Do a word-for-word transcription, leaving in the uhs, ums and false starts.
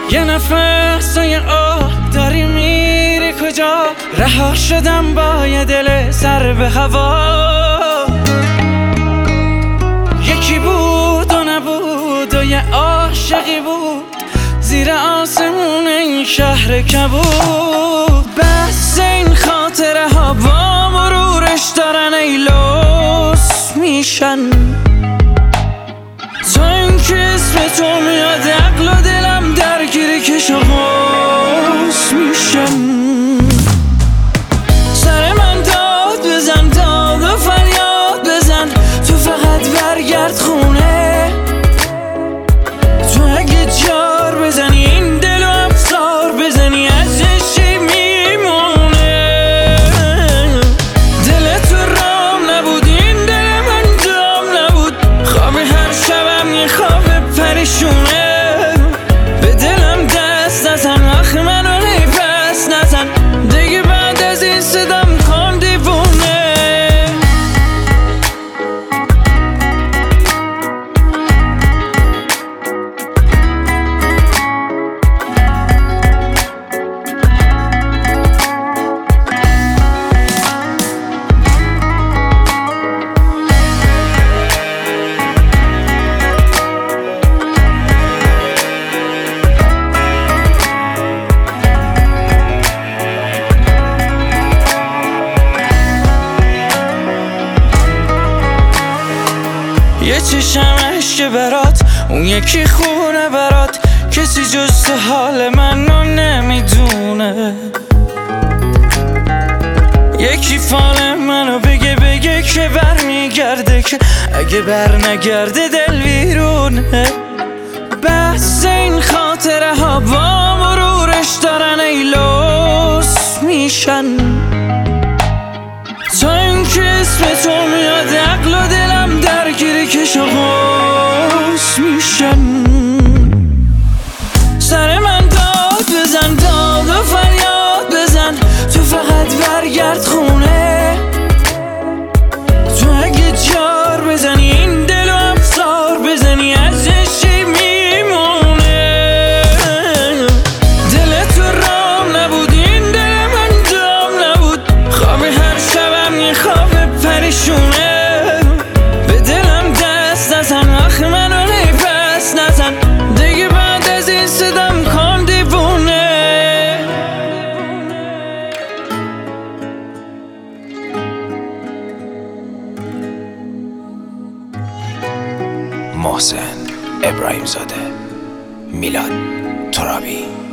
یه نفس و یه آه داری میری کجا؟ رها شدم با یه دل سر به هوا. یکی بود و نبود و یه عاشقی بود زیر آسمون این شهر کبود. بس این خاطره ها با مرورش دارن ای لوس میشن. تا این که اسم تو میاد عقل و دلم درگیر کش و قوس میشن. سر من داد بزن داد و فریاد بزن، تو فقط برگرد خونه. تو اگه جار بزنی این دل و افسار بزنی ازشی میمونه. دل تو رام نبود این دل من دام نبود، خواب هر شبم یه خواب پریشونه. به دلم دست نزن وقت منو پس نزن، دیگه بعد از این صدام کن دیوونه. یه چشم عشق برات، اون یکی خونه برات، کسی جز تو حال منو نمیدونه. یکی فال منو بگه بگه که بر میگرده، که اگه بر نگرده دل ویرونه. بس این خاطره ها با مرورش دارن ای لوس میشن. تا این که اسم تو میاد عقل و دلم درگیر کش و قوس میشن. سر من داد بزن داد و فریاد بزن، تو فقط برگرد خونه. تو اگه جار بزنی این دل و افسار بزنی ازشی میمونه. دل تو رام نبود این دل من دام نبود، خواب هر شبم یه خواب پریشونه. به دلم دست نزن وقت منو پس نزن، دیگه بعد از این صدام کن دیوونه. محسن ابراهیم زاده، میلاد ترابی.